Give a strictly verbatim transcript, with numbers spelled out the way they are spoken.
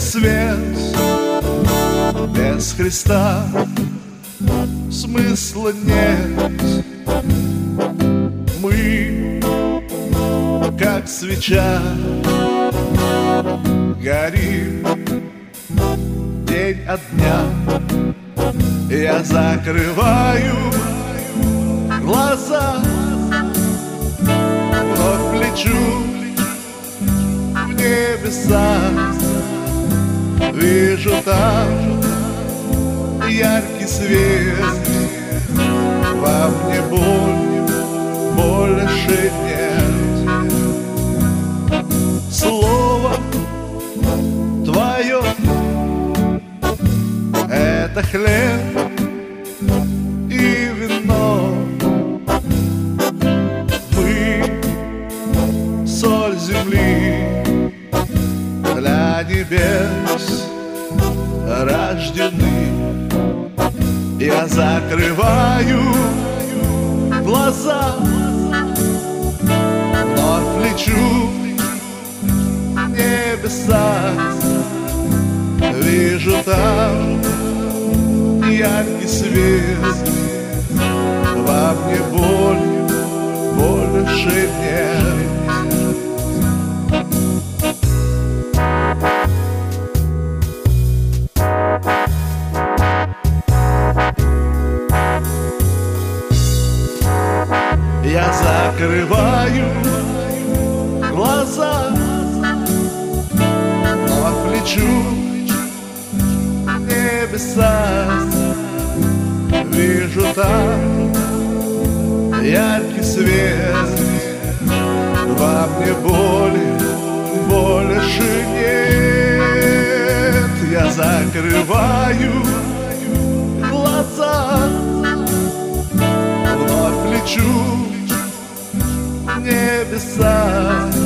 свет. Без Христа смысла нет. Мы, как свеча, горим день от дня. Я закрываю глаза, вновь лечу в небеса. Вижу там яркий свет, во мне боль, больше нет. Слово Твое — это хлеб и вино. Мы — соль земли, для небес рождены. Я закрываю глаза, вновь лечу в небеса. Вижу там яркий свет, во мне боль, больше нет. Я закрываю глаза, вновь лечу в небеса. Вижу там яркий свет, во мне боли больше нет. Я закрываю глаза, вновь лечу в небеса.